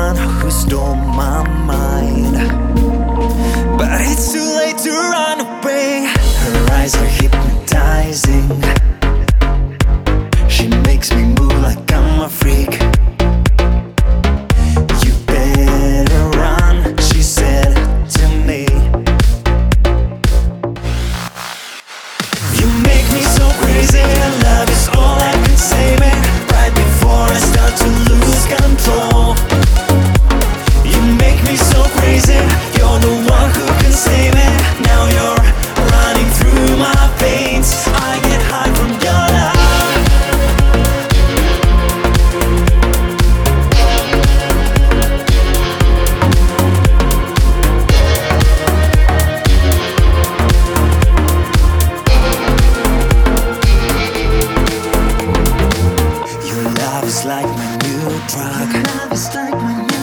one who stole my mind, but it's too late to run away. Her eyes are hypnotizing. She makes me move like I'm a freak. You better run, she said to me. You make me so crazy, and love is all I can say, man. Right before I start to lose control, you make me so crazy. You're the one who can save me. Now you're running through my veins. I get high from your love. Your love is like my new drug. Your love is like my new